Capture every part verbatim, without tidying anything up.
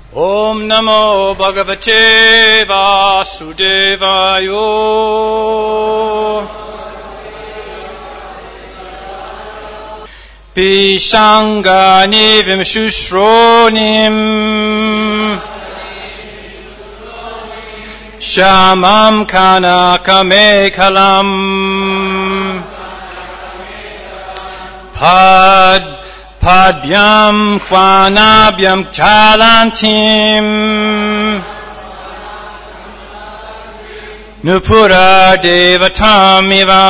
Om Namo Bhagavate Vasudevaya. Pishangani Vimshushronim Shamam Kanakame-kalam Pad Padbyam Kvanabhyam Chalantim Nupura Devatamiva.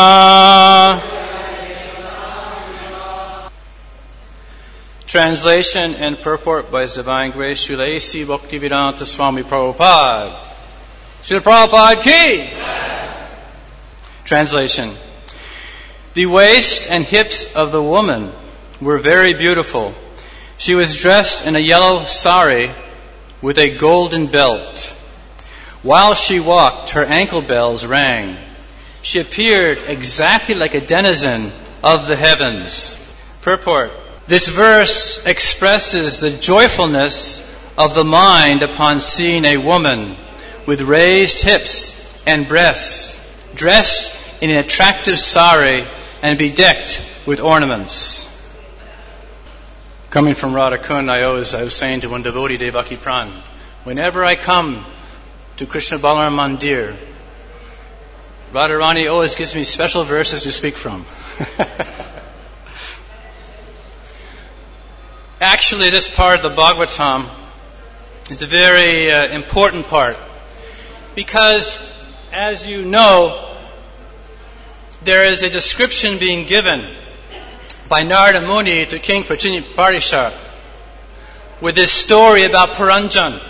Translation and purport by His Divine Grace Srila A C Bhaktivedanta Swami Prabhupada. Srila Prabhupada ki! Translation. The waist and hips of the woman were very beautiful. She was dressed in a yellow sari with a golden belt. While she walked, her ankle bells rang. She appeared exactly like a denizen of the heavens. Purport. This verse expresses the joyfulness of the mind upon seeing a woman with raised hips and breasts, dressed in an attractive sari and bedecked with ornaments. Coming from Radhakund, I always I was saying to one devotee, Devaki Pran, whenever I come to Krishna Balaram Mandir, Radharani always gives me special verses to speak from. Actually, this part of the Bhagavatam is a very uh, important part because, as you know, there is a description being given by Narada Muni to King Parikshit with this story about Puranjan.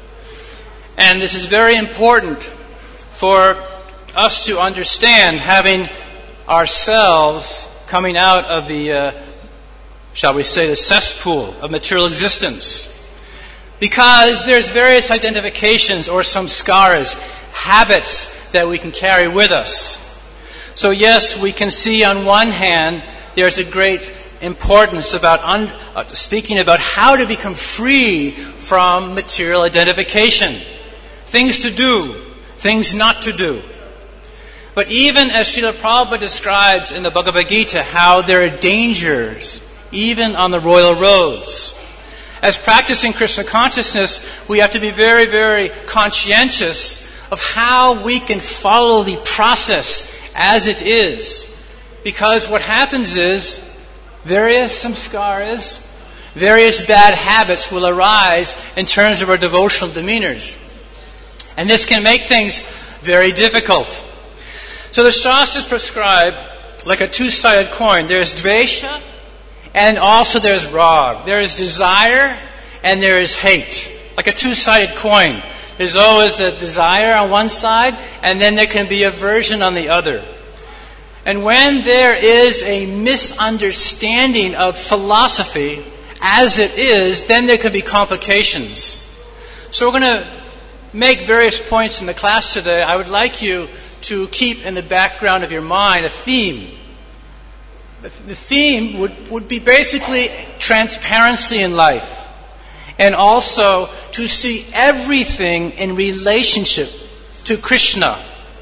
And this is very important for us to understand, having ourselves coming out of the uh, shall we say, the cesspool of material existence. Because there's various identifications or samskaras, habits that we can carry with us. So yes, we can see on one hand, there's a great importance about un- uh, speaking about how to become free from material identification. Things to do, things not to do. But even as Srila Prabhupada describes in the Bhagavad Gita, how there are dangers even on the royal roads. As practicing Krishna consciousness, we have to be very, very conscientious of how we can follow the process as it is. Because what happens is, various samskaras, various bad habits will arise in terms of our devotional demeanors. And this can make things very difficult. So the Shastras prescribe, like a two-sided coin, there's dvesha, and also there's rag. There is desire and there is hate. Like a two-sided coin. There's always a desire on one side and then there can be aversion on the other. And when there is a misunderstanding of philosophy as it is, then there can be complications. So we're going to make various points in the class today. I would like you to keep in the background of your mind a theme. The theme would, would be basically transparency in life. And also to see everything in relationship to Krishna.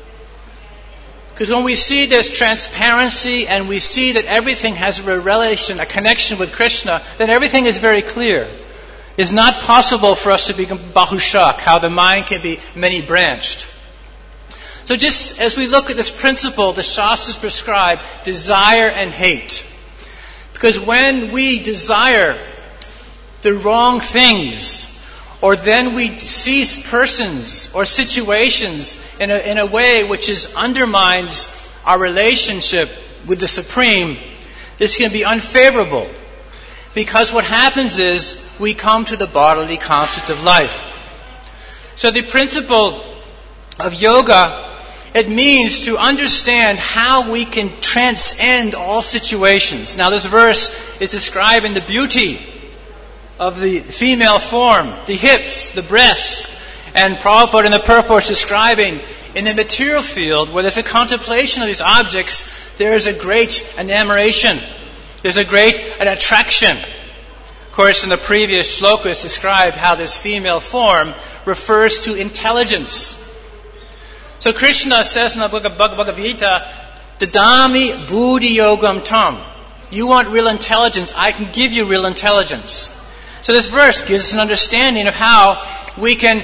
Because when we see there's transparency and we see that everything has a relation, a connection with Krishna, then everything is very clear. It's not possible for us to become bahushak, how the mind can be many-branched. So just as we look at this principle, the Shastras prescribe desire and hate. Because when we desire the wrong things, or then we see persons or situations in a, in a way which is undermines our relationship with the Supreme, this can be unfavorable. Because what happens is we come to the bodily concept of life. So the principle of yoga, it means to understand how we can transcend all situations. Now this verse is describing the beauty of the female form, the hips, the breasts, and Prabhupada in the purport is describing in the material field where there's a contemplation of these objects, there is a great enamoration. There's a great an attraction. course, in the previous shloka, it's described how this female form refers to intelligence. So Krishna says in the book of Bhagavad Gita, Dadami buddhi yogam tam. You want real intelligence, I can give you real intelligence. So this verse gives us an understanding of how we can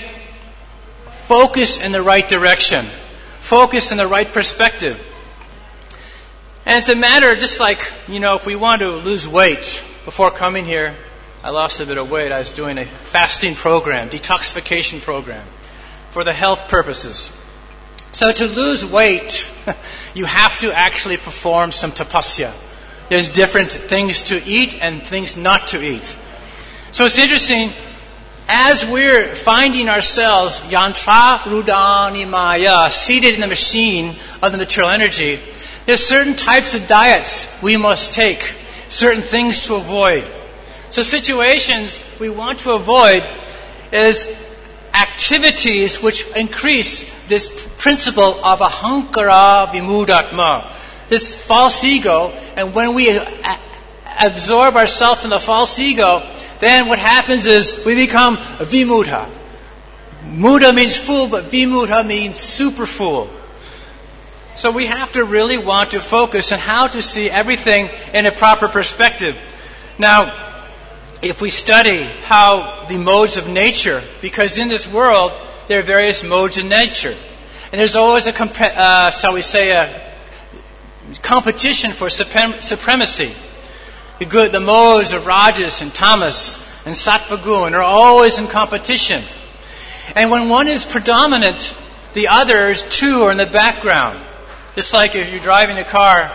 focus in the right direction, focus in the right perspective. And it's a matter just like, you know, if we want to lose weight. Before coming here, I lost a bit of weight. I was doing a fasting program, detoxification program, for the health purposes. So to lose weight, you have to actually perform some tapasya. There's different things to eat and things not to eat. So it's interesting, as we're finding ourselves yantra rudani maya, seated in the machine of the material energy, there's certain types of diets we must take, certain things to avoid. So situations we want to avoid is activities which increase this principle of ahankara vimudatma, this false ego. And when we a- absorb ourselves in the false ego, then what happens is we become a vimudha. Muda means fool, but vimudha means super fool. So we have to really want to focus on how to see everything in a proper perspective. Now, if we study how the modes of nature, because in this world there are various modes of nature, and there's always a, comp- uh, shall we say, a competition for suprem- supremacy. The good, the modes of Rajas and Tamas and Sattva Gun are always in competition. And when one is predominant, the others too are in the background. Just like if you're driving a car,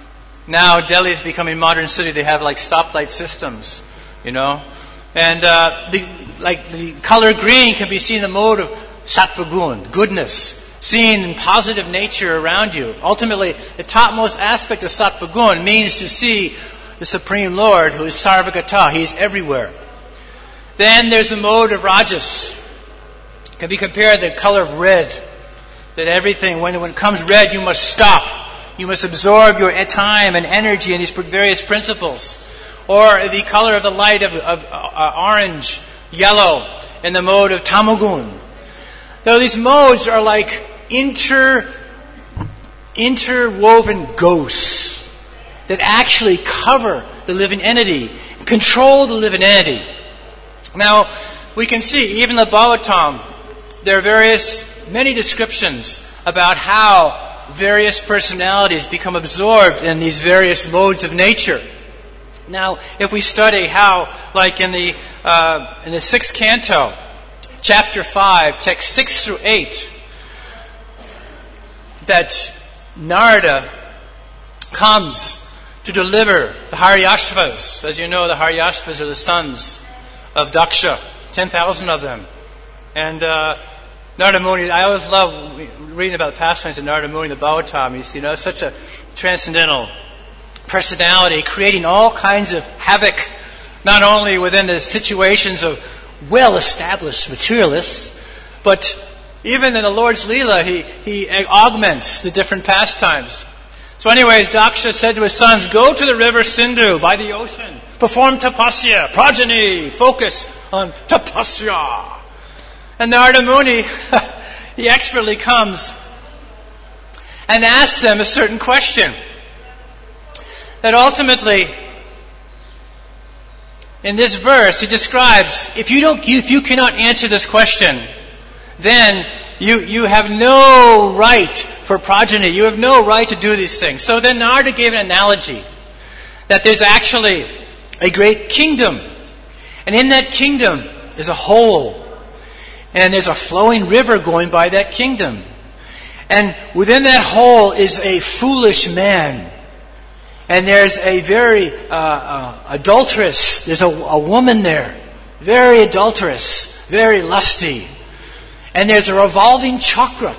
now Delhi is becoming a modern city, they have like stoplight systems, you know. And uh, the, like the color green can be seen in the mode of Sattva Gun, goodness, seen in positive nature around you. Ultimately, the topmost aspect of Sattva Gun means to see the Supreme Lord, who is Sarvagata. He is everywhere. Then there's the mode of Rajas. It can be compared to the color of red. That everything, when, when it comes red, you must stop. You must absorb your time and energy in these various principles. Or the color of the light of, of uh, orange, yellow, in the mode of Tamagun. Though these modes are like inter, interwoven ghosts that actually cover the living entity, control the living entity. Now, we can see, even the Bhagavatam, there are various, many descriptions about how various personalities become absorbed in these various modes of nature. Now, if we study how, like in the uh, in the sixth canto, chapter five, text six through eight, that Narada comes to deliver the Haryashvas. As you know, the Haryashvas are the sons of Daksha, ten thousand of them. And uh, Narada Muni, I always love reading about the pastimes of Narada Muni, the Bhagavatam. He's, you know, such a transcendental personality, creating all kinds of havoc, not only within the situations of well-established materialists, but even in the Lord's Leela, he, he augments the different pastimes. So anyways, Daksha said to his sons, go to the river Sindhu by the ocean, perform tapasya, progeny, focus on tapasya. And Narada Muni, he expertly comes and asks them a certain question. That ultimately, in this verse, he describes, if you don't, if you cannot answer this question, then you, you have no right for progeny. You have no right to do these things. So then Narada gave an analogy that there's actually a great kingdom. And in that kingdom is a hole. And there's a flowing river going by that kingdom. And within that hole is a foolish man. And there's a very uh, uh, adulterous, there's a, a woman there, very adulterous, very lusty. And there's a revolving chakra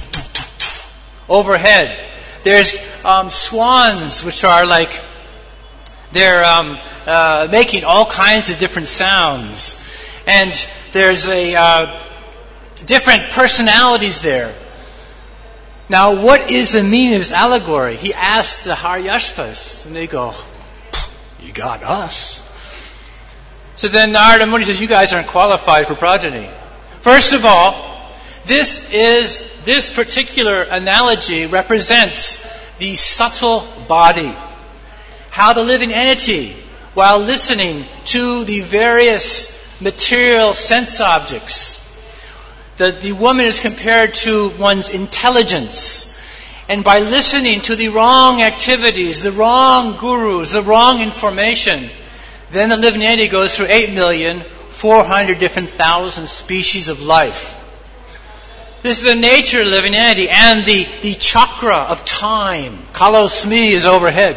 overhead. There's um, swans, which are like, they're um, uh, making all kinds of different sounds. And there's a uh, different personalities there. Now, what is the meaning of this allegory? He asked the Haryashvas, and they go, you got us. So then Narada Muni says, you guys aren't qualified for progeny. First of all, this is this particular analogy represents the subtle body. How the living entity, while listening to the various material sense objects, the, the woman is compared to one's intelligence. And by listening to the wrong activities, the wrong gurus, the wrong information, then the living entity goes through eight million four hundred different thousand species of life. This is the nature of the living entity, and the, the chakra of time. Kalosmi is overhead.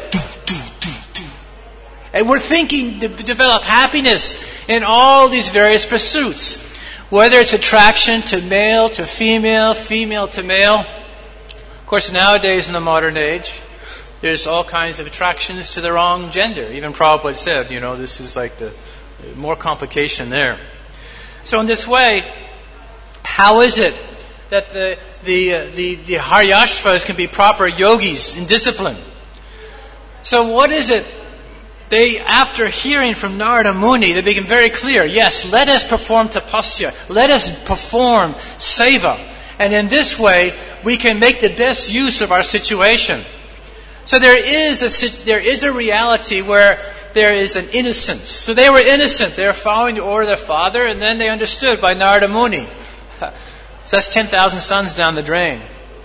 And we're thinking to develop happiness in all these various pursuits. Whether it's attraction to male, to female, female to male. Of course, nowadays in the modern age, there's all kinds of attractions to the wrong gender. Even Prabhupada said, you know, this is like the more complication there. So in this way, how is it that the the uh, the, the Haryashvas can be proper yogis in discipline? So what is it? They, after hearing from Narada Muni, they became very clear. Yes, let us perform tapasya. Let us perform seva. And in this way, we can make the best use of our situation. So there is a there is a reality where there is an innocence. So they were innocent. They were following the order of their father, and then they understood by Narada Muni. So that's ten thousand sons down the drain.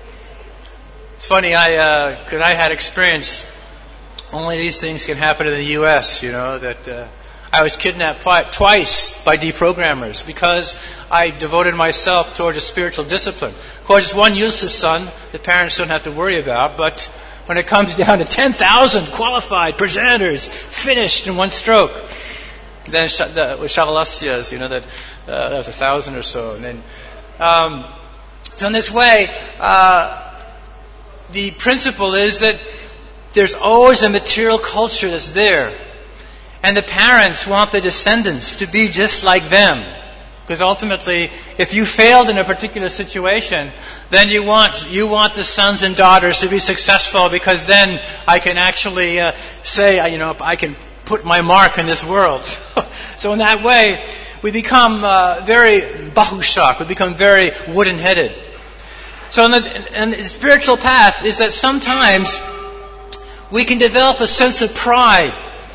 It's funny, I because uh, I had experience. Only these things can happen in the U S, you know, that uh, I was kidnapped twice by deprogrammers because I devoted myself towards a spiritual discipline. Of course, it's one useless son the parents don't have to worry about, but when it comes down to ten thousand qualified presenters finished in one stroke, then the, with Shavalasyas, you know, that, uh, that was a thousand or so. And then, um, so in this way, uh, the principle is that there's always a material culture that's there. And the parents want the descendants to be just like them. Because ultimately, if you failed in a particular situation, then you want you want the sons and daughters to be successful, because then I can actually uh, say, you know, I can put my mark in this world. So in that way, we become uh, very bahushak, we become very wooden-headed. So in the, in the spiritual path is that sometimes we can develop a sense of pride.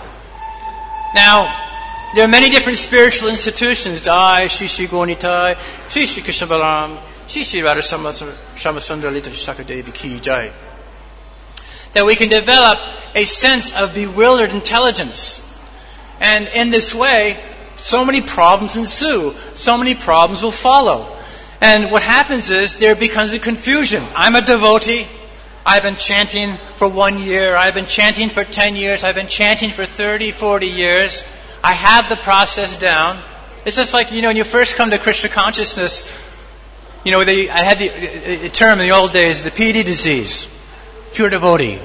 Now, there are many different spiritual institutions. Dai, Shishi Gonitai, Shishi Krishna Balam, Shishi Radha Shamasundara Lita Shakadevi Ki Jai. That we can develop a sense of bewildered intelligence. And in this way, so many problems ensue. So many problems will follow. And what happens is there becomes a confusion. I'm a devotee. I've been chanting for one year. I've been chanting for ten years. I've been chanting for thirty, forty years. I have the process down. It's just like, you know, when you first come to Krishna consciousness, you know, they, I had the a, a term in the old days, the P D disease, pure devotee.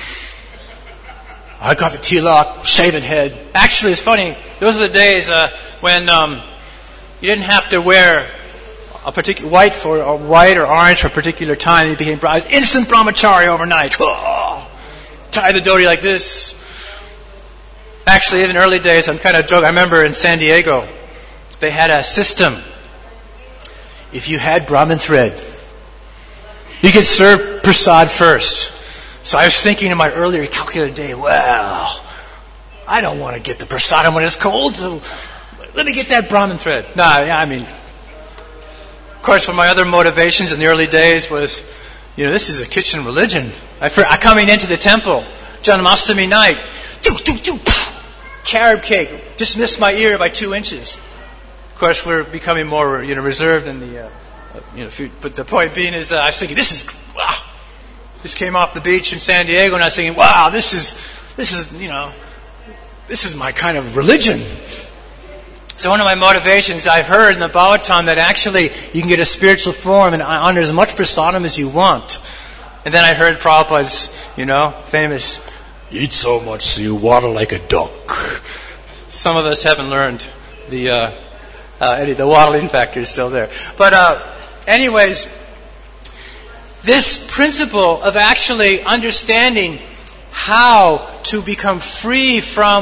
I got the tilak, shaven head. Actually, it's funny. Those are the days uh, when um, you didn't have to wear a particular white for or white or orange for a particular time. You became instant brahmachari overnight. Oh, tie the dhoti like this. Actually, in the early days, I'm kind of joking. I remember in San Diego, they had a system. If you had Brahmin thread, you could serve prasad first. So I was thinking in my earlier calculated day, well, I don't want to get the prasadam when it's cold, so let me get that Brahmin thread. No, I mean, of course, one of my other motivations in the early days was, you know, this is a kitchen religion. I, I coming into the temple, Janmashtami night, doo, doo, doo, carrot cake, just missed my ear by two inches. Of course, we're becoming more, you know, reserved in the, uh, you know, but the point being is that I was thinking, this is, wow. Just came off the beach in San Diego, and I was thinking, wow, this is, this is, you know, this is my kind of religion. So one of my motivations, I've heard in the Bhagavatam that actually you can get a spiritual form and honor as much prasadam as you want. And then I heard Prabhupada's, you know, famous, eat so much so you waddle like a duck. Some of us haven't learned the, uh, uh, the waddling factor is still there. But uh, anyways, this principle of actually understanding how to become free from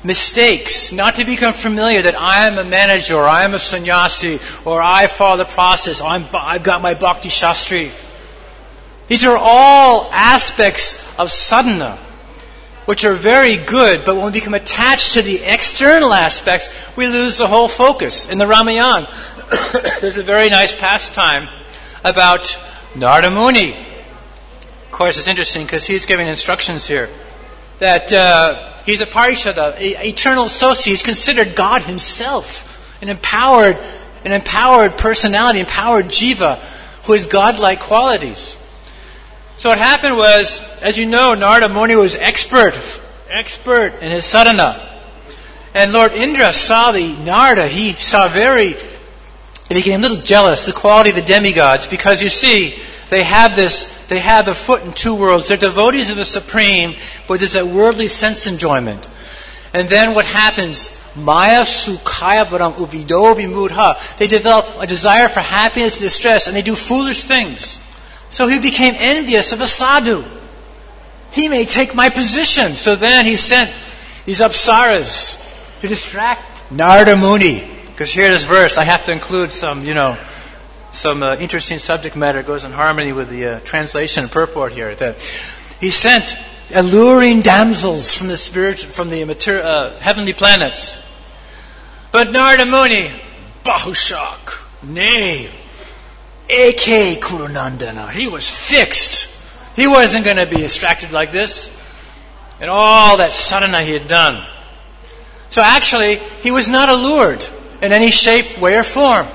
mistakes, not to become familiar that I am a manager, or I am a sannyasi, or I follow the process, or I'm, I've got my bhakti shastri. These are all aspects of sadhana, which are very good, but when we become attached to the external aspects, we lose the whole focus. In the Ramayana, there's a very nice pastime about Narada Muni. Of course, it's interesting because he's giving instructions here that uh, he's a parishada, a eternal associate. He's considered God himself, an empowered, an empowered personality, empowered jiva, who has godlike qualities. So what happened was, as you know, Narada Muni was expert, expert in his sadhana. And Lord Indra saw the Narada, he saw very, he became a little jealous, the quality of the demigods, because you see, they have this, they have a foot in two worlds. They're devotees of the Supreme, but there's that worldly sense enjoyment. And then what happens? Maya sukhaya param uvido vimudha. They develop a desire for happiness and distress, and they do foolish things. So he became envious of a sadhu. He may take my position. So then he sent these apsaras to distract Narada Muni. Because here this verse, I have to include some, you know, some uh, interesting subject matter goes in harmony with the uh, translation and purport here. That he sent alluring damsels from the spirit, from the mater- uh, heavenly planets. But Narada Muni, Bahushak, nay, A K Kurunandana, he was fixed. He wasn't going to be distracted like this. And all that sadhana he had done. So actually, he was not allured in any shape, way, or form.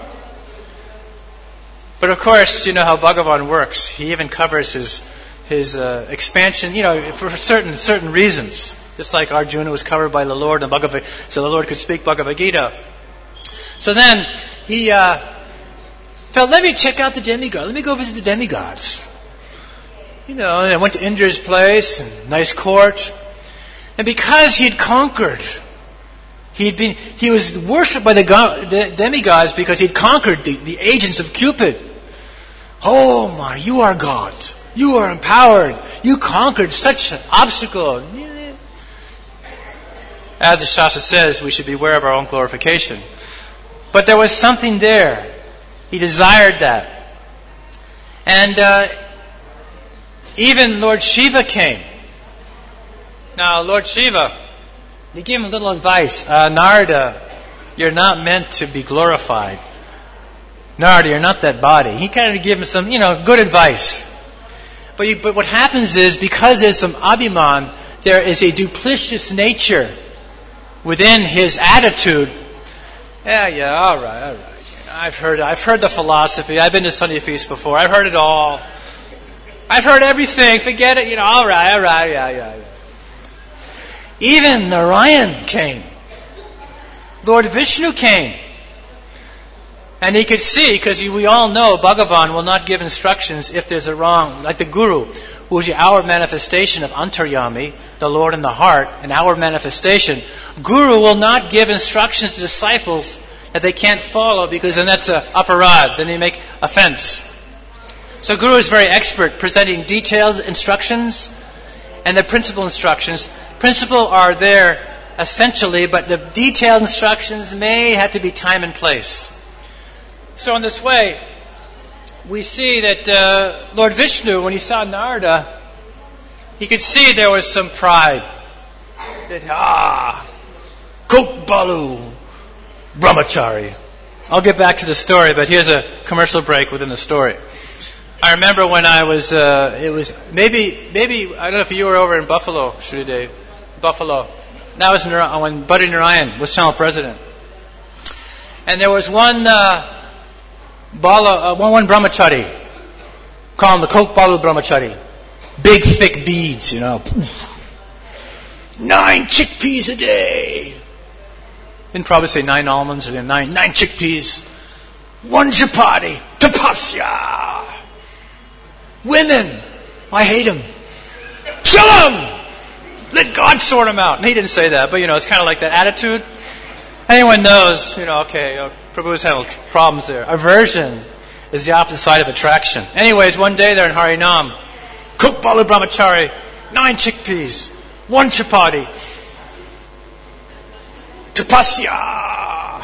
But of course, you know how Bhagavan works. He even covers his his uh, expansion, you know, for certain certain reasons. Just like Arjuna was covered by the Lord, and Bhagavad, so the Lord could speak Bhagavad Gita. So then he uh, felt, let me check out the demigod. Let me go visit the demigods. You know, and I went to Indra's place, and nice court. And because he had conquered, he had been he was worshipped by the, go- the demigods because he had conquered the, the agents of Cupid. Oh my, you are God. You are empowered. You conquered such an obstacle. As the Shastra says, we should beware of our own glorification. But there was something there. He desired that. And uh, even Lord Shiva came. Now, Lord Shiva, he gave him a little advice. Uh, Narada, you're not meant to be glorified. Narada, you're not that body. He kind of gave him some, you know, good advice. But, you, but what happens is, because there's some abhiman, there is a duplicitous nature within his attitude. Yeah, yeah, all right, all right. I've heard, I've heard the philosophy. I've been to Sunday feasts before. I've heard it all. I've heard everything. Forget it. You know, all right, all right, yeah, yeah, yeah. Even Narayan came. Lord Vishnu came. And he could see, because we all know Bhagavan will not give instructions if there's a wrong, like the Guru, who is our manifestation of Antaryami, the Lord in the heart, and our manifestation. Guru will not give instructions to disciples that they can't follow, because then that's a aparad, then they make offense. So Guru is very expert presenting detailed instructions and the principal instructions. Principal are there essentially, but the detailed instructions may have to be time and place. So in this way, we see that uh, Lord Vishnu, when he saw Narada, he could see there was some pride. That, ah, Kokbalu Brahmachari. I'll get back to the story, but here's a commercial break within the story. I remember when I was, uh, it was maybe, maybe, I don't know if you were over in Buffalo, Shrudev, Buffalo. That was when Buddy Narayan was channel president. And there was one, uh, Bala, uh, one, one brahmachari, call him the Kokbalu Brahmachari. Big, thick beads, you know. Nine chickpeas a day. Didn't probably say nine almonds or nine, nine chickpeas. One chapati. Tapasya. Women. I hate them. Kill them! Let God sort them out. And he didn't say that, but you know, it's kind of like that attitude. Anyone knows, you know, okay, uh, Prabhu's having problems there. Aversion is the opposite side of attraction. Anyways, one day they're in Harinam. Kokbalu Brahmachari, nine chickpeas, one chapati. Tapasya!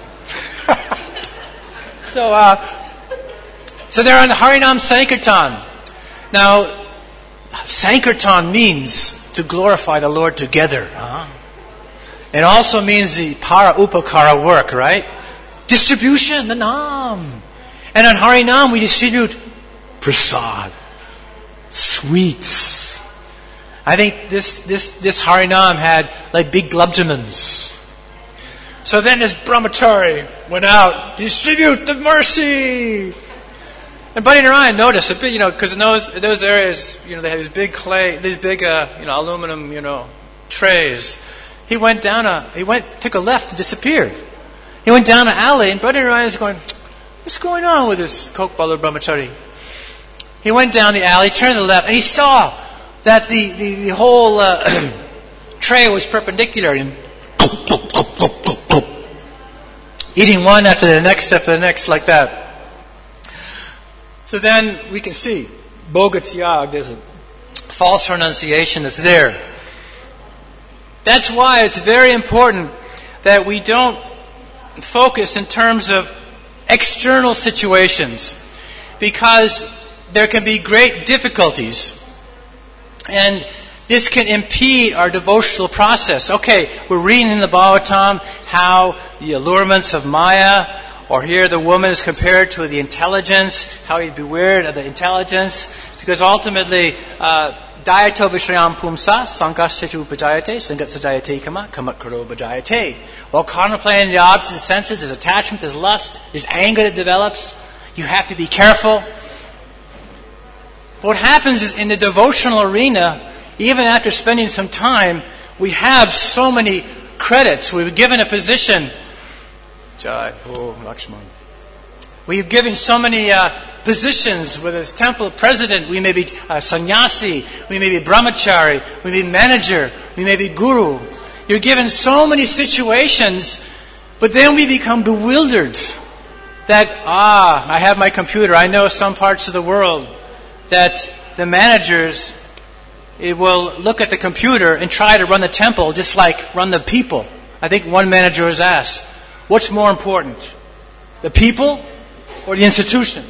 so, uh, so they're on the Harinam Sankirtan. Now, Sankirtan means to glorify the Lord together. Huh? It also means the para upakara work, right? Distribution, the Nam. And on Harinam we distribute prasad, sweets. I think this this this Harinam had like big glubjamans. So then this brahmachari went out, distribute the mercy. And Bhante Narayan noticed a bit, you know, because in those in those areas, you know, they had these big clay, these big, uh, you know, aluminum, you know, trays. He went down a, he went, took a left and disappeared. He went down an alley, and Bhante Narayan is going, what's going on with this Kokbalu brahmachari? He went down the alley, turned to the left, and he saw that the the, the whole uh, tray was perpendicular, and eating one after the next after the next like that. So then we can see, Bogatyag, there's a false renunciation that's there. That's why it's very important that we don't focus in terms of external situations, because there can be great difficulties, and this can impede our devotional process. Okay, we're reading in the Bhagavatam how the allurements of Maya, or here the woman is compared to the intelligence, how you beware of the intelligence, because ultimately, dayato vishrayam pumsa, sankasetu upajayate, sangat sajayate kama, kamat karo upajayate. While contemplating the objects of the senses, there's attachment, there's lust, there's anger that develops. You have to be careful. What happens is in the devotional arena, even after spending some time, we have so many credits. We've given a position. Jai Ho Lakshman. We've given so many uh, positions, whether it's temple president, we may be uh, sannyasi, we may be brahmachari, we may be manager, we may be guru. You're given so many situations, but then we become bewildered that, ah, I have my computer. I know some parts of the world that the managers it will look at the computer and try to run the temple just like run the people. I think one manager was asked, what's more important, the people or the institution?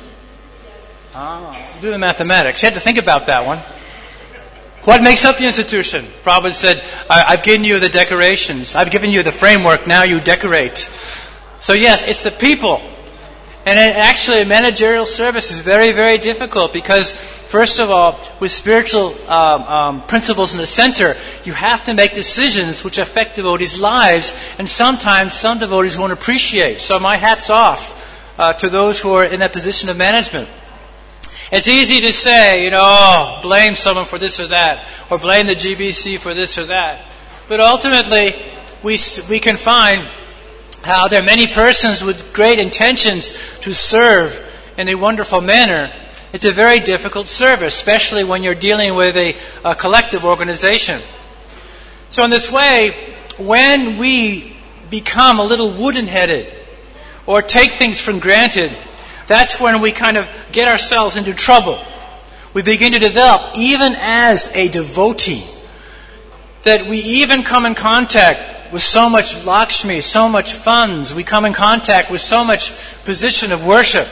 Ah, do the mathematics. You had to think about that one. What makes up the institution? Prabhupada said, I've given you the decorations. I've given you the framework. Now you decorate. So yes, it's the people. And it, actually, managerial service is very, very difficult because, first of all, with spiritual um, um, principles in the center, you have to make decisions which affect devotees' lives, and sometimes some devotees won't appreciate. So my hat's off uh, to those who are in that position of management. It's easy to say, you know, oh, blame someone for this or that, or blame the G B C for this or that. But ultimately, we we can find how there are many persons with great intentions to serve in a wonderful manner. It's a very difficult service, especially when you're dealing with a, a collective organization. So in this way, when we become a little wooden-headed or take things for granted, that's when we kind of get ourselves into trouble. We begin to develop, even as a devotee, that we even come in contact with so much Lakshmi, so much funds. We come in contact with so much position of worship.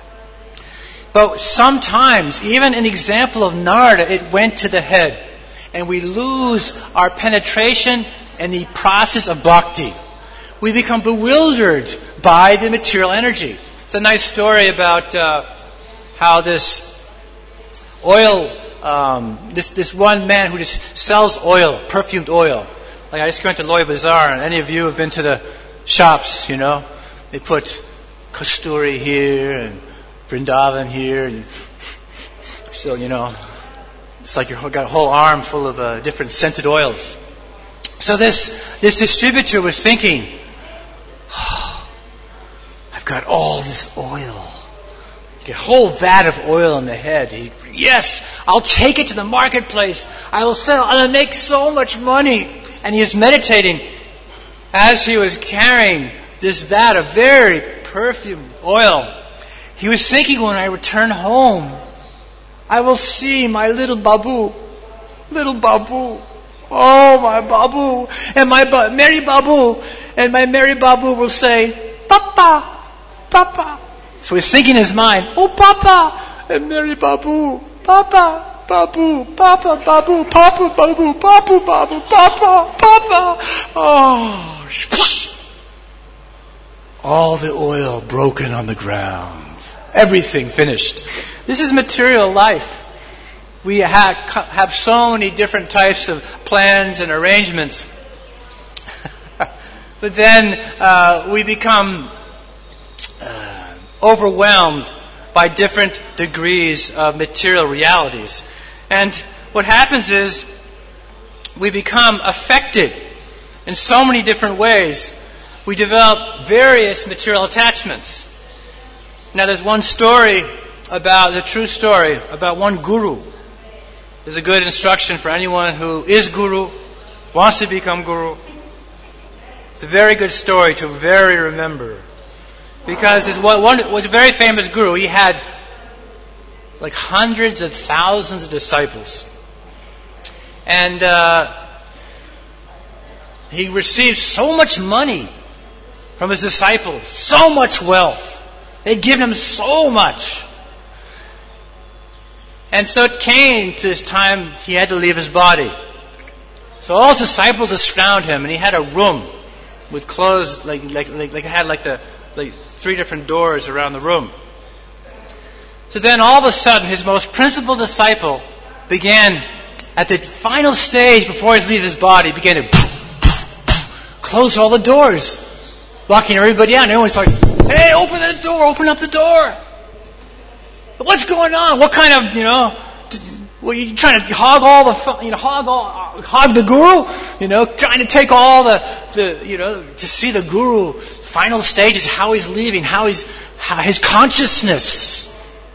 But sometimes, even an example of Narada, it went to the head. And we lose our penetration in the process of bhakti. We become bewildered by the material energy. It's a nice story about uh, how this oil, um, this this one man who just sells oil, perfumed oil. Like I just went to Loy Bazaar, and any of you have been to the shops, you know, they put Kasturi here and Vrindavan here, and so, you know, it's like you've got a whole arm full of uh, different scented oils. So this this distributor was thinking, oh, I've got all this oil. A whole vat of oil on the head. He, yes, I'll take it to the marketplace. I will sell, and I'll make so much money. And he was meditating as he was carrying this vat of very perfumed oil. He was thinking, when I return home, I will see my little Babu, little Babu. Oh, my Babu. And my ba- Mary Babu. And my Mary Babu will say, Papa, Papa. So he's thinking in his mind, oh, Papa. And Mary Babu, Papa, Babu, Papa, Babu, Papa, Babu, Babu, Babu, Papa, Papa. Oh, all the oil broken on the ground. Everything finished. This is material life. We have, have so many different types of plans and arrangements. But then uh, we become uh, overwhelmed by different degrees of material realities. And what happens is we become affected in so many different ways. We develop various material attachments. Now there's one story about, the true story, about one guru. There's a good instruction for anyone who is guru, wants to become guru. It's a very good story to very remember. Because there's one, one was a very famous guru. He had like hundreds of thousands of disciples. And uh, he received so much money from his disciples, so much wealth. They'd given him so much. And so it came to this time he had to leave his body. So all his disciples surrounded him, and he had a room with closed, like like like, like it had like the like three different doors around the room. So then all of a sudden, his most principal disciple began at the final stage before he leaves his body, began to close all the doors, locking everybody out. And everyone's like, "Hey, open the door! Open up the door!" What's going on? What kind of, you know, were you trying to hog all the, you know, hog all, hog the guru? You know, trying to take all the, the, you know, to see the guru. Final stage is how he's leaving, how he's, how his consciousness.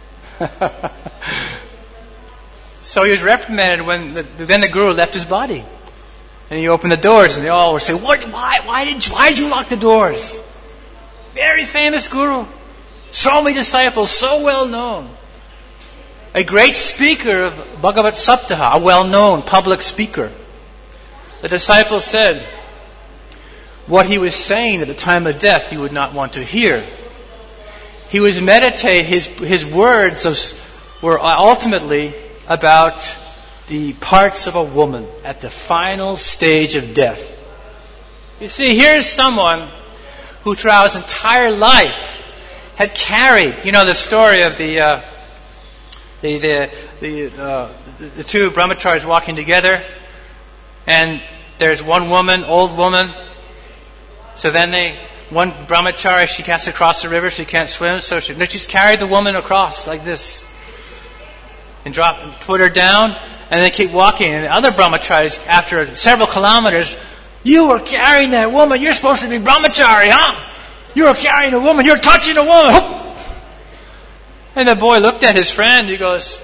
So he was reprimanded when the, then the guru left his body, and he opened the doors, and they all were saying, "What? Why? Why did? Why did you lock the doors?" Very famous guru, so many disciples, so well known. A great speaker of Bhagavat Saptaha, a well-known public speaker. The disciple said, what he was saying at the time of death he would not want to hear. He was meditate. His his words of, were ultimately about the parts of a woman at the final stage of death. You see, here's someone who throughout his entire life had carried, you know, the story of the uh, the the the, uh, the two brahmacharis walking together, and there's one woman, old woman. So then they, one brahmachari, she has to cross the river, she can't swim, so she she's carried the woman across like this, and drop, and put her down, and they keep walking. And the other brahmacharis, after several kilometers, you were carrying that woman. You're supposed to be brahmachari, huh? You were carrying a woman. You're touching a woman. And the boy looked at his friend. He goes,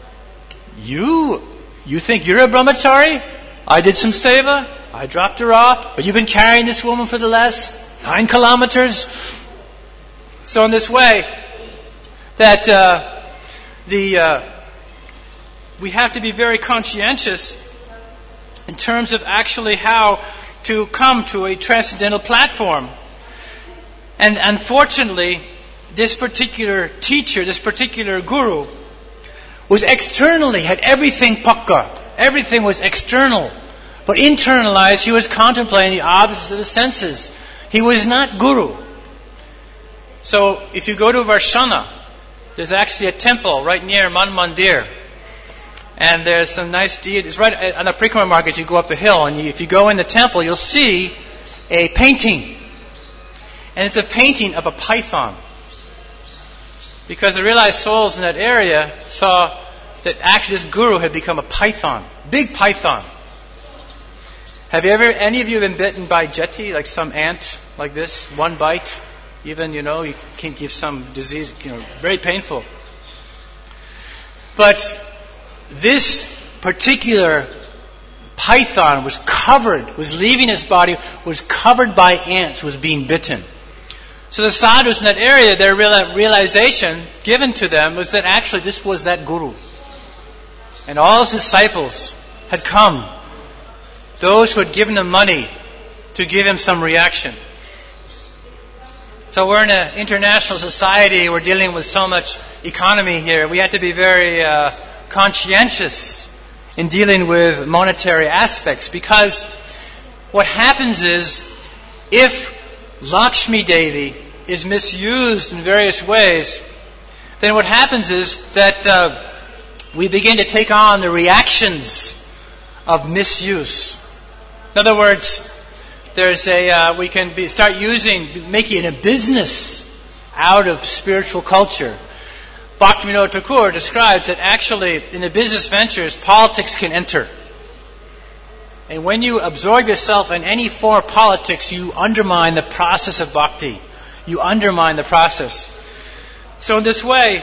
You, you think you're a brahmachari? I did some seva. I dropped her off. But you've been carrying this woman for the last nine kilometers. So in this way, that uh, the uh, we have to be very conscientious in terms of actually how to come to a transcendental platform. And unfortunately, this particular teacher, this particular guru, was externally, had everything pakka. Everything was external. But internalized, he was contemplating the objects of the senses. He was not guru. So, if you go to Varshana, there's actually a temple right near Man Mandir. And there's some nice deities. Right on the Parikrama market, you go up the hill, and you, if you go in the temple, you'll see a painting. And it's a painting of a python. Because the realized souls in that area saw that actually this guru had become a python. Big python. Have you ever, any of you been bitten by jetty, like some ant like this? One bite, even, you know, you can give some disease, you know, very painful. But this particular python was covered, was leaving his body, was covered by ants, was being bitten. So the sadhus in that area, their realization given to them was that actually this was that guru. And all his disciples had come those who had given him money to give him some reaction. So we're in an international society. We're dealing with so much economy here. We have to be very uh, conscientious in dealing with monetary aspects, because what happens is, if Lakshmi Devi is misused in various ways, then what happens is that uh, we begin to take on the reactions of misuse. In other words, there's a uh, we can be, start using, making a business out of spiritual culture. Bhaktivinoda Thakur describes that actually in the business ventures, politics can enter. And when you absorb yourself in any form of politics, you undermine the process of bhakti. You undermine the process. So in this way,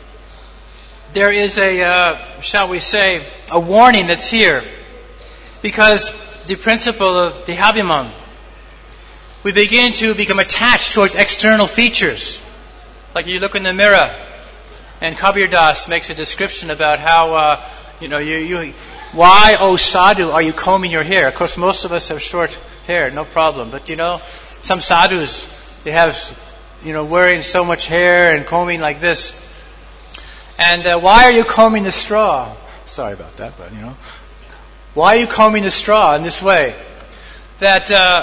there is a, uh, shall we say, a warning that's here. Because the principle of Dehabhiman, we begin to become attached towards external features. Like you look in the mirror, and Kabir Das makes a description about how, uh, you know, you, you, why, oh sadhu, are you combing your hair? Of course, most of us have short hair, no problem. But you know, some sadhus, they have, you know, wearing so much hair and combing like this. And uh, why are you combing the straw? Sorry about that, but you know. Why are you combing the straw in this way? That uh,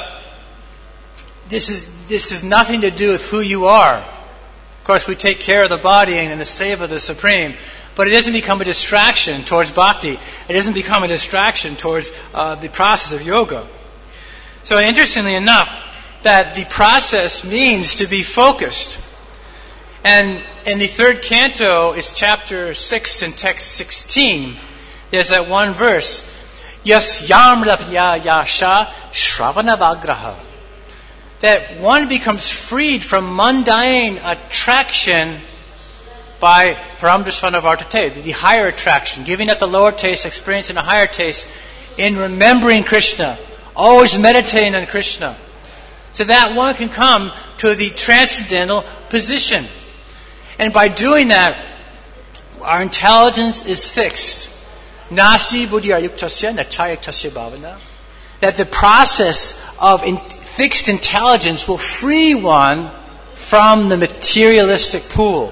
this is this has nothing to do with who you are. Of course, we take care of the body and the save of the Supreme, but it doesn't become a distraction towards bhakti. It doesn't become a distraction towards uh, the process of yoga. So interestingly enough, that the process means to be focused. And in the third canto, it's chapter six and text sixteen. There's that one verse. Yas yamrapya yasha shravanavagraha. That one becomes freed from mundane attraction by paramdrisvanavartate, the higher attraction, giving up the lower taste, experiencing a higher taste, in remembering Krishna, always meditating on Krishna. So that one can come to the transcendental position. And by doing that, our intelligence is fixed. Nasti buddhya yuktasya nachaya tasya bhavana. That the process of in, fixed intelligence will free one from the materialistic pool.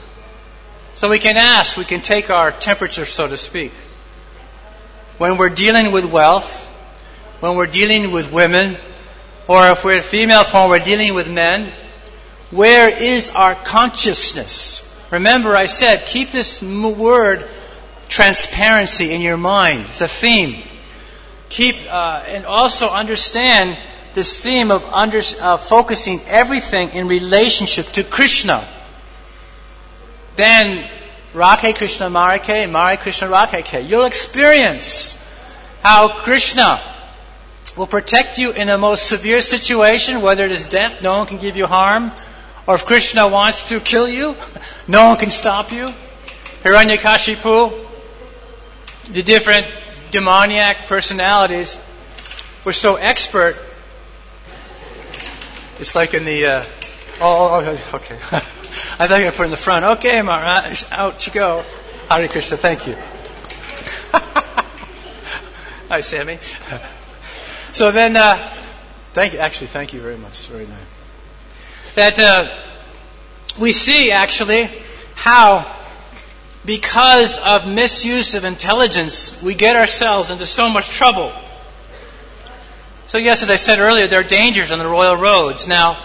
So we can ask, we can take our temperature, so to speak. When we're dealing with wealth, when we're dealing with women, or if we're in female form, we're dealing with men, where is our consciousness? Remember, I said, keep this word transparency in your mind. It's a theme. Keep uh, and also understand this theme of under, uh, focusing everything in relationship to Krishna. Then Rakhe Krishna Marike, Mare Krishna Rakhe. You'll experience how Krishna will protect you in a most severe situation, whether it is death, no one can give you harm, or if Krishna wants to kill you, no one can stop you. Hiranyakashipu, the different demoniac personalities were so expert. It's like in the, uh, oh, oh, okay. I thought you were put in the front. Okay, Maharaj, out you go. Hare Krishna, thank you. Hi, Sammy. So then, uh, thank you. Actually, thank you very much. It's very nice. That uh, we see actually how, because of misuse of intelligence, we get ourselves into so much trouble. So yes, as I said earlier, there are dangers on the royal roads. Now,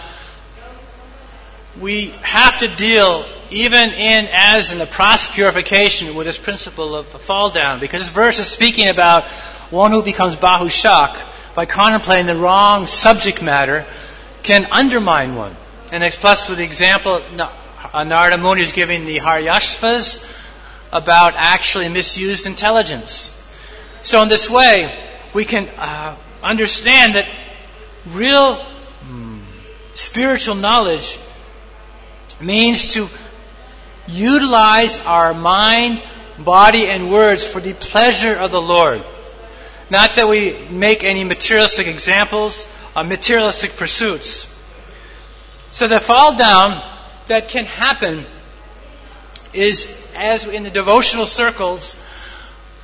we have to deal, even in as in the process of purification, with this principle of fall down, because this verse is speaking about one who becomes bahushak by contemplating the wrong subject matter can undermine one. And it's plus with the example Narada Muni is giving the Haryashvas about actually misused intelligence. So in this way, we can uh, understand that real mm, spiritual knowledge means to utilize our mind, body, and words for the pleasure of the Lord. Not that we make any materialistic examples of materialistic pursuits. So the fall down that can happen is, as in the devotional circles,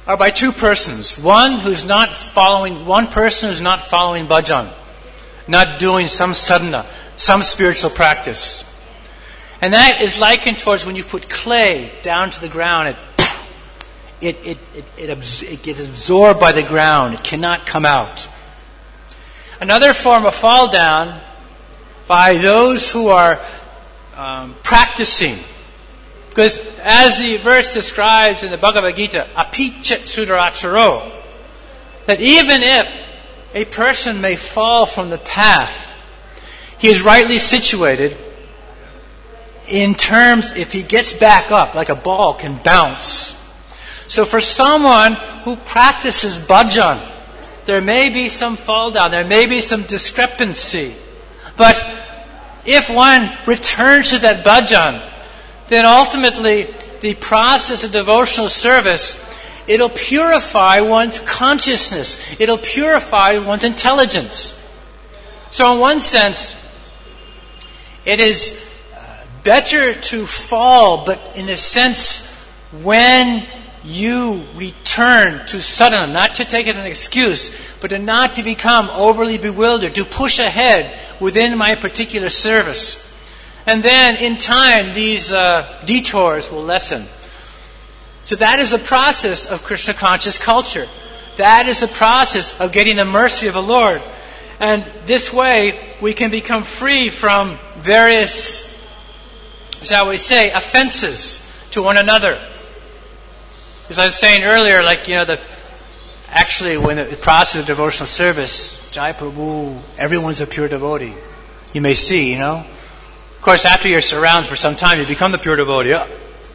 are by two persons. One who's not following, one person who's not following bhajan, not doing some sadhana, some spiritual practice. And that is likened towards when you put clay down to the ground. It it it it, it, abs- it gets absorbed by the ground. It cannot come out. Another form of fall down by those who are um, practicing. Because as the verse describes in the Bhagavad Gita, apichet sudaracharo, that even if a person may fall from the path, he is rightly situated in terms, if he gets back up, like a ball can bounce. So for someone who practices bhajan, there may be some fall down, there may be some discrepancy. But if one returns to that bhajan, then ultimately the process of devotional service, it'll purify one's consciousness. It'll purify one's intelligence. So in one sense, it is better to fall, but in a sense, when you return to sadhana, not to take it as an excuse, but to not to become overly bewildered, to push ahead within my particular service. And then, in time, these uh, detours will lessen. So that is the process of Krishna conscious culture. That is the process of getting the mercy of the Lord. And this way, we can become free from various, shall we say, offenses to one another. As I was saying earlier, like, you know, the actually, when the process of devotional service, Jai Prabhu, everyone's a pure devotee. You may see, you know. Of course, after you're surrounded for some time, you become the pure devotee. Oh.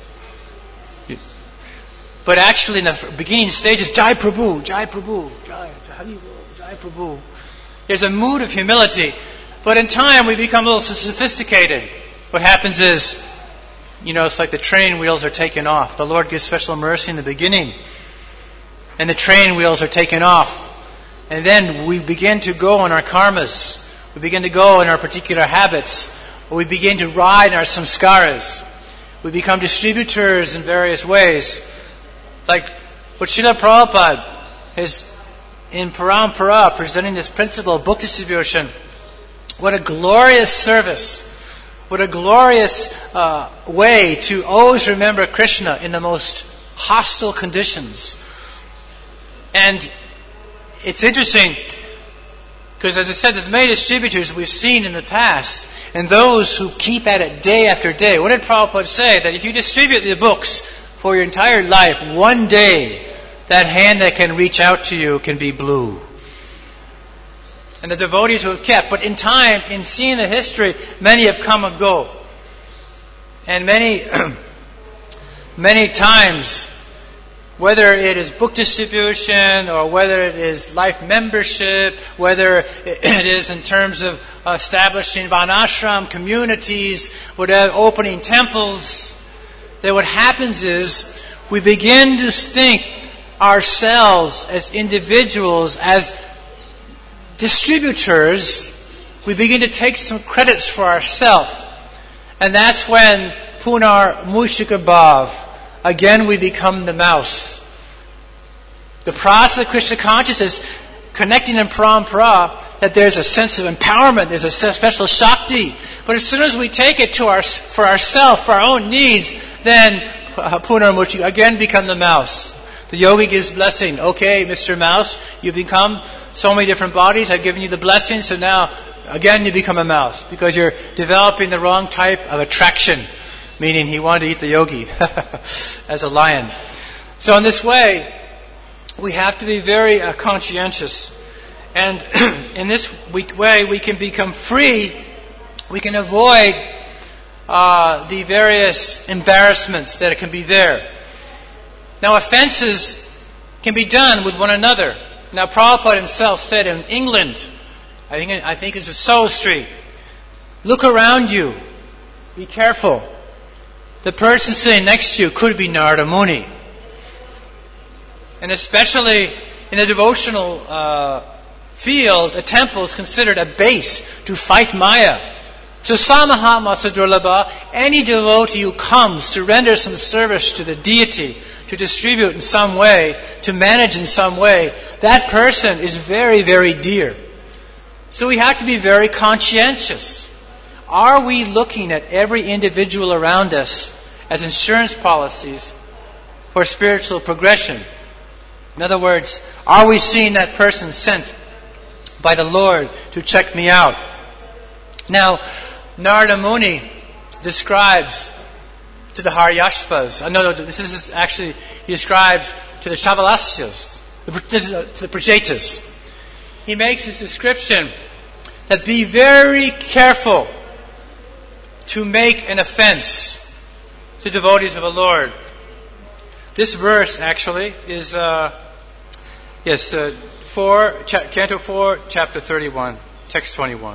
But actually, in the beginning stages, Jai Prabhu, Jai Prabhu, Jai, Jai, Jai Prabhu. There's a mood of humility. But in time, we become a little sophisticated. What happens is, you know, it's like the train wheels are taken off. The Lord gives special mercy in the beginning. And the train wheels are taken off. And then we begin to go on our karmas. We begin to go in our particular habits. Or we begin to ride in our samskaras. We become distributors in various ways. Like what Srila Prabhupada is in Parampara presenting this principle of book distribution. What a glorious service. What a glorious uh, way to always remember Krishna in the most hostile conditions. And it's interesting, because as I said, there's many distributors we've seen in the past, and those who keep at it day after day. What did Prabhupada say? That if you distribute the books for your entire life, one day, that hand that can reach out to you can be blue. And the devotees who have kept. But in time, in seeing the history, many have come and go. And many, many times, whether it is book distribution or whether it is life membership, whether it is in terms of establishing varnashram communities, whatever, opening temples, that what happens is we begin to think ourselves as individuals, as distributors, we begin to take some credits for ourselves. And that's when punar mushika bhav, again we become the mouse. The process of Krishna consciousness is connecting in parampara, that there's a sense of empowerment, there's a special shakti. But as soon as we take it to our, for ourselves, for our own needs, then punar mushika, again become the mouse. The yogi gives blessing. Okay, Mister Mouse, you become so many different bodies. I've given you the blessing, so now again you become a mouse because you're developing the wrong type of attraction, meaning he wanted to eat the yogi as a lion. So in this way, we have to be very uh, conscientious. And in this weak way, we can become free. We can avoid uh, the various embarrassments that can be there. Now, offenses can be done with one another. Now, Prabhupada himself said in England, I think I think it's a Soul Street, look around you. Be careful. The person sitting next to you could be Narada Muni. And especially in the devotional uh, field, a temple is considered a base to fight Maya. So Samaha Masadurlabha, any devotee who comes to render some service to the deity, to distribute in some way, to manage in some way, that person is very, very dear. So we have to be very conscientious. Are we looking at every individual around us as insurance policies for spiritual progression? In other words, are we seeing that person sent by the Lord to check me out? Now, Narada Muni describes to the Haryashvas, uh, no, no, this is actually, he describes to the Shavalasyas, to the Prajetas. He makes this description that be very careful to make an offense to devotees of the Lord. This verse actually is, uh, yes, uh, four, cha- Canto four, chapter thirty-one, text twenty-one.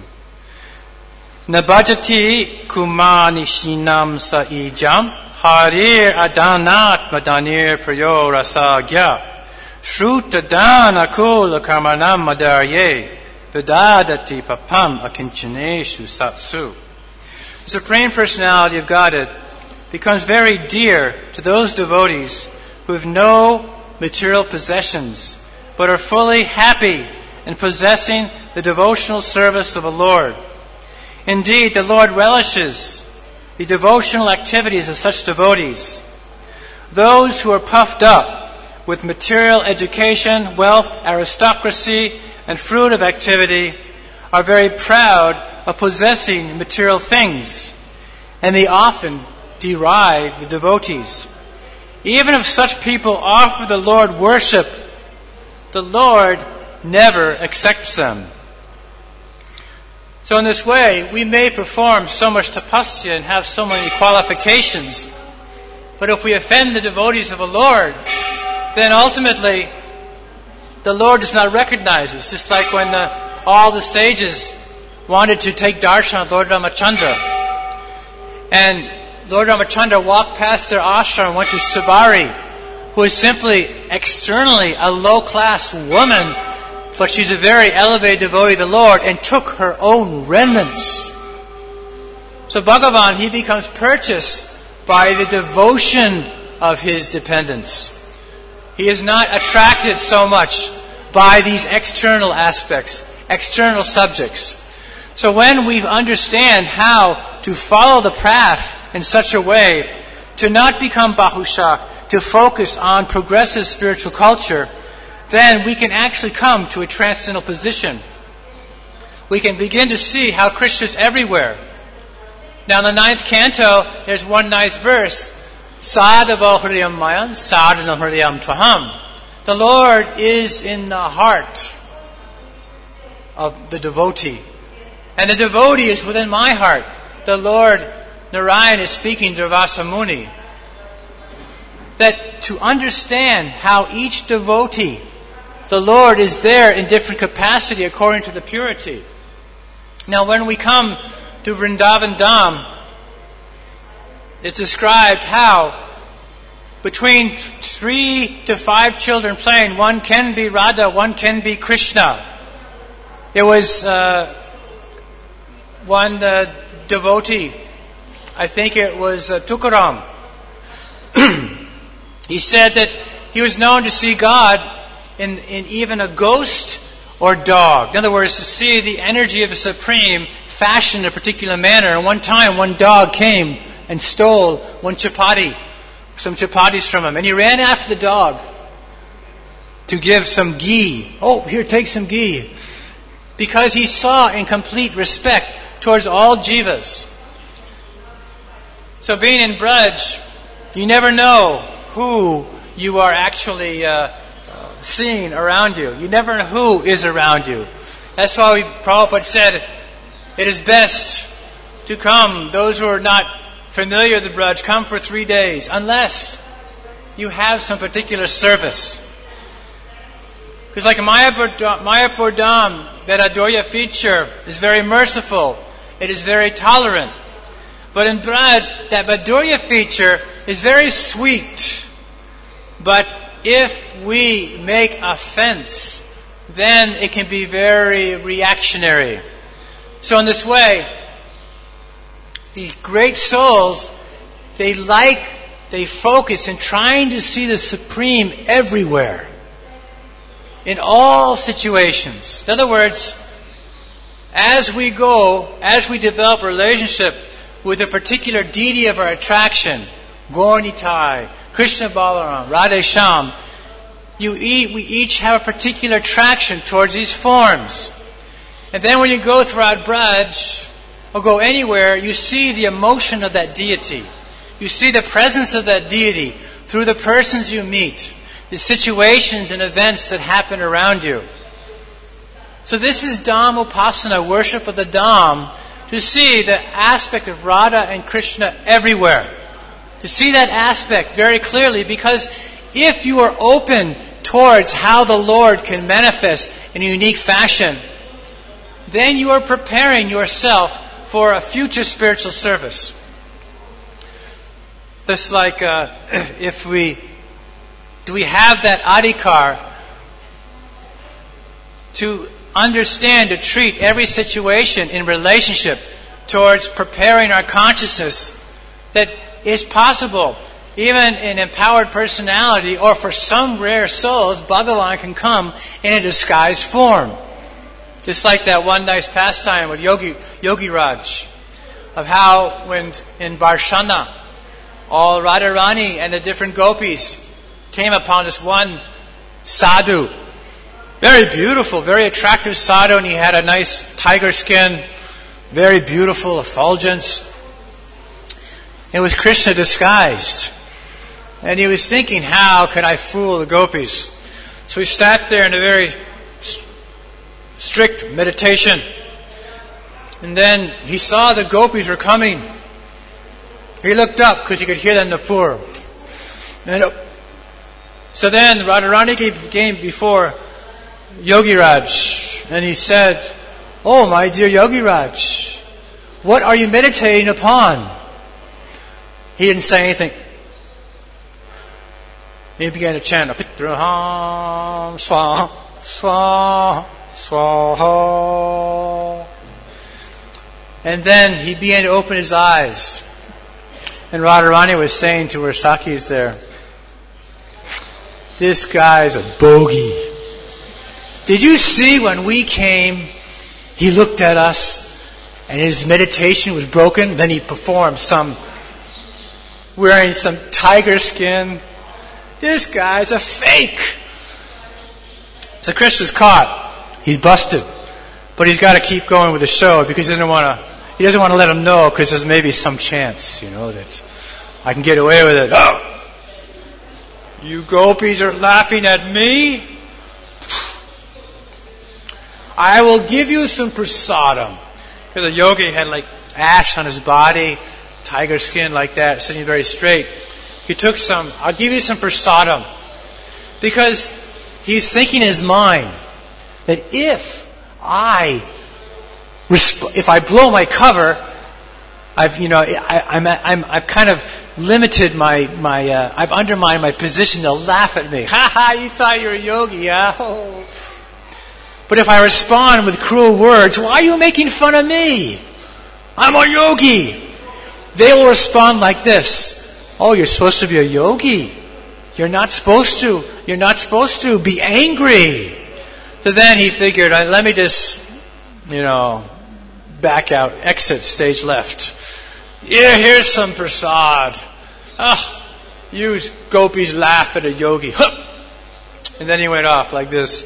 Nabhajati kumanishinam sa ijam harir adanat madanir prayo rasagya shrutadan akul karmanam madarye vidadati papam akinchaneshu satsu. The Supreme Personality of Godhead becomes very dear to those devotees who have no material possessions but are fully happy in possessing the devotional service of the Lord. Indeed, the Lord relishes the devotional activities of such devotees. Those who are puffed up with material education, wealth, aristocracy, and fruit of activity are very proud of possessing material things, and they often deride the devotees. Even if such people offer the Lord worship, the Lord never accepts them. So in this way, we may perform so much tapasya and have so many qualifications, but if we offend the devotees of the Lord, then ultimately the Lord does not recognize us. Just like when uh, all the sages wanted to take darshan of Lord Ramachandra, and Lord Ramachandra walked past their ashram and went to Subari, who is simply externally a low-class woman, but she's a very elevated devotee of the Lord, and took her own remnants. So Bhagavan, he becomes purchased by the devotion of his dependents. He is not attracted so much by these external aspects, external subjects. So when we understand how to follow the path in such a way, to not become bahushak, to focus on progressive spiritual culture, then we can actually come to a transcendental position. We can begin to see how Krishna is everywhere. Now in the ninth canto, there's one nice verse, Sadhava hridayam mayan, sadhanam hridayam tvaham. The Lord is in the heart of the devotee. And the devotee is within my heart. The Lord Narayan is speaking to Durvasa Muni. That to understand how each devotee, the Lord is there in different capacity according to the purity. Now when we come to Vrindavan Dham, it's described how between three to five children playing, one can be Radha, one can be Krishna. There was uh, one uh, devotee, I think it was uh, Tukaram. He said that he was known to see God in, in even a ghost or dog. In other words, to see the energy of the Supreme fashioned in a particular manner. And one time, one dog came and stole one chapati, some chapatis from him. And he ran after the dog to give some ghee. Oh, here, take some ghee. Because he saw in complete respect towards all jivas. So being in Braj, you never know who you are actually uh, seeing around you. You never know who is around you. That's why we, Prabhupada said, it is best to come, those who are not familiar with the Braj, come for three days, unless you have some particular service. Because like Mayapur, Mayapur Dham, that Adorya feature is very merciful. It is very tolerant. But in Braj, that Adorya feature is very sweet. But if we make offense, then it can be very reactionary. So in this way, the great souls, they like they focus in trying to see the Supreme everywhere, in all situations. In other words, as we go, as we develop a relationship with a particular deity of our attraction, Gaur Nitai, Krishna Balaram, Radhe Shyam, you eat, we each have a particular attraction towards these forms. And then when you go throughout Braj, or go anywhere, you see the emotion of that deity. You see the presence of that deity through the persons you meet, the situations and events that happen around you. So this is Dham Upasana, worship of the Dham, to see the aspect of Radha and Krishna everywhere. To see that aspect very clearly, because if you are open towards how the Lord can manifest in a unique fashion, then you are preparing yourself for a future spiritual service. Just like uh, if we do we have that adhikar to understand, to treat every situation in relationship towards preparing our consciousness, that is possible. Even in empowered personality, or for some rare souls, Bhagavan can come in a disguised form. Just like that one nice pastime with Yogi, Yogi Raj, of how when in Varshana, all Radharani and the different gopis came upon this one sadhu. Very beautiful, very attractive sadhu, and he had a nice tiger skin, very beautiful effulgence. It was Krishna disguised. And he was thinking, how could I fool the gopis? So he sat there in a very strict meditation. And then he saw the gopis were coming. He looked up because he could hear them in the pur. And so then Radharani came before Yogi Raj, and he said, "Oh, my dear Yogi Raj, what are you meditating upon?" He didn't say anything. He began to chant, Pitraham Swaha Swaha Swaha. And then he began to open his eyes. And Radharani was saying to her Sakhis there, "This guy's a bogey. Did you see when we came, he looked at us and his meditation was broken? Then he performed some, wearing some tiger skin. This guy's a fake." So Krishna's caught. He's busted. But he's got to keep going with the show because he doesn't want to, he doesn't want to let him know, because there's maybe some chance, you know, that I can get away with it. Oh! You gopis are laughing at me? I will give you some prasadam. Because the yogi had like ash on his body, tiger skin like that, sitting very straight. He took some, I'll give you some prasadam. Because he's thinking in his mind that if I, if I blow my cover, I've, you know, I, I'm, I'm, I've kind of limited my, my, uh, I've undermined my position. They'll laugh at me. Ha ha, you thought you were a yogi, huh? Oh. But if I respond with cruel words, why are you making fun of me? I'm a yogi. They will respond like this. Oh, you're supposed to be a yogi. You're not supposed to. You're not supposed to be angry. So then he figured, let me just, you know, back out, exit stage left. Yeah, here's some prasad. Ah, you gopis laugh at a yogi. Huh. And then he went off like this.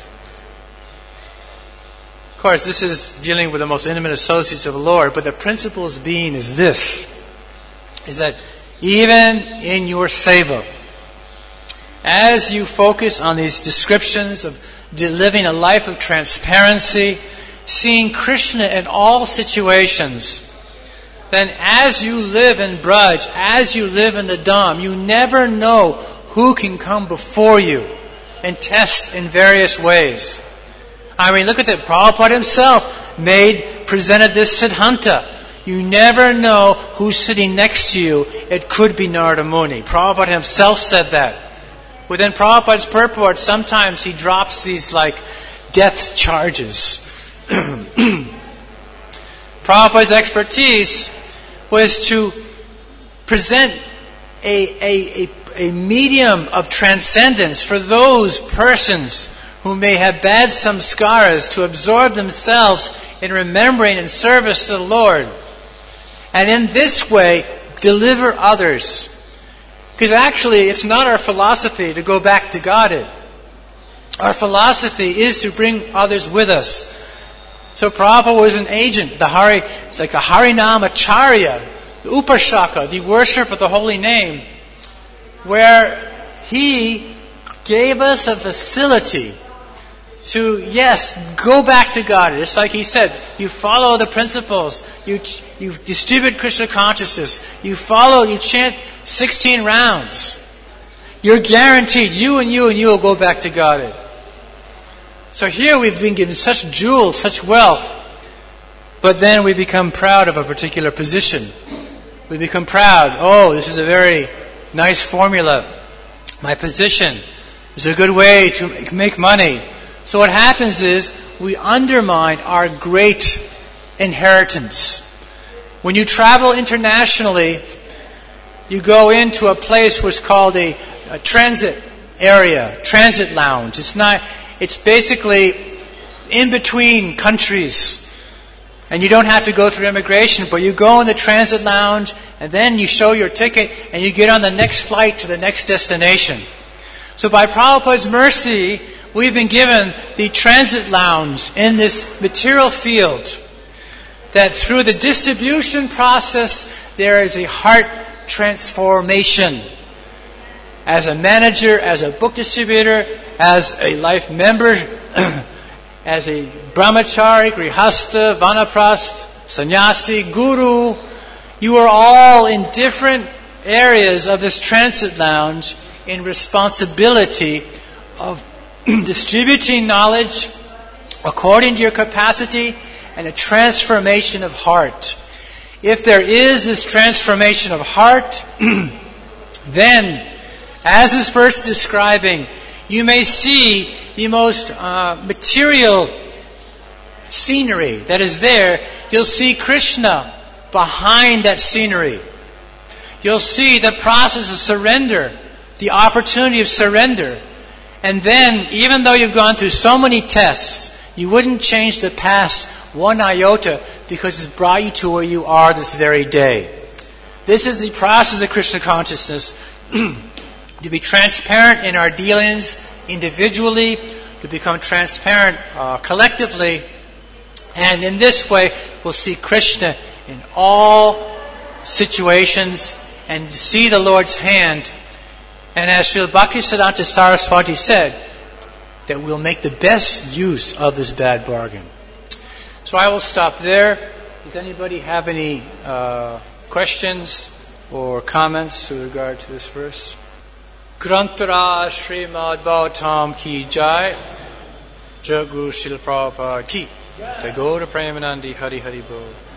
Of course, this is dealing with the most intimate associates of the Lord, but the principles being is this, is that even in your seva, as you focus on these descriptions of living a life of transparency, seeing Krishna in all situations, then as you live in Braj, as you live in the Dham, you never know who can come before you and test in various ways. I mean, look at that. Prabhupada himself made, presented this Siddhanta. You never know who's sitting next to you. It could be Narada Muni. Prabhupada himself said that. Within Prabhupada's purport, sometimes he drops these like death charges. Prabhupada's expertise was to present a, a, a medium of transcendence for those persons who may have bad samskaras to absorb themselves in remembering and service to the Lord. And in this way, deliver others. Because actually, it's not our philosophy to go back to Godhead. Our philosophy is to bring others with us. So Prabhupada was an agent, the Hari, it's like the Harinama Acharya, the Upashaka, the worship of the holy name, where he gave us a facility to, yes, go back to God. It's like he said, you follow the principles, you you distribute Krishna consciousness, you follow, you chant sixteen rounds. You're guaranteed, you and you and you will go back to God. So here we've been given such jewels, such wealth, but then we become proud of a particular position. We become proud, oh, this is a very nice formula. My position is a good way to make money. So what happens is we undermine our great inheritance. When you travel internationally, you go into a place which is called a, a transit area, transit lounge. It's not, it's basically in between countries. And you don't have to go through immigration, but you go in the transit lounge and then you show your ticket and you get on the next flight to the next destination. So by Prabhupada's mercy, we've been given the transit lounge in this material field, that through the distribution process, there is a heart transformation. As a manager, as a book distributor, as a life member, as a brahmachari, grihasta, vanaprast, sannyasi, guru, you are all in different areas of this transit lounge in responsibility of distributing knowledge according to your capacity and a transformation of heart. If there is this transformation of heart, then, as this verse is describing, you may see the most uh, material scenery that is there. You'll see Krishna behind that scenery. You'll see the process of surrender, the opportunity of surrender. And then, even though you've gone through so many tests, you wouldn't change the past one iota because it's brought you to where you are this very day. This is the process of Krishna consciousness. To be transparent in our dealings individually, to become transparent uh, collectively. And in this way, we'll see Krishna in all situations and see the Lord's hand. And as Srila Bhaktisiddhanta Saraswati said, that we'll make the best use of this bad bargain. So I will stop there. Does anybody have any uh, questions or comments with regard to this verse? Grantara Srimad Bhagavatam ki jai, Jaguru Srila Prabhupada ki, Tagore Premanandi Hari Hari Bol.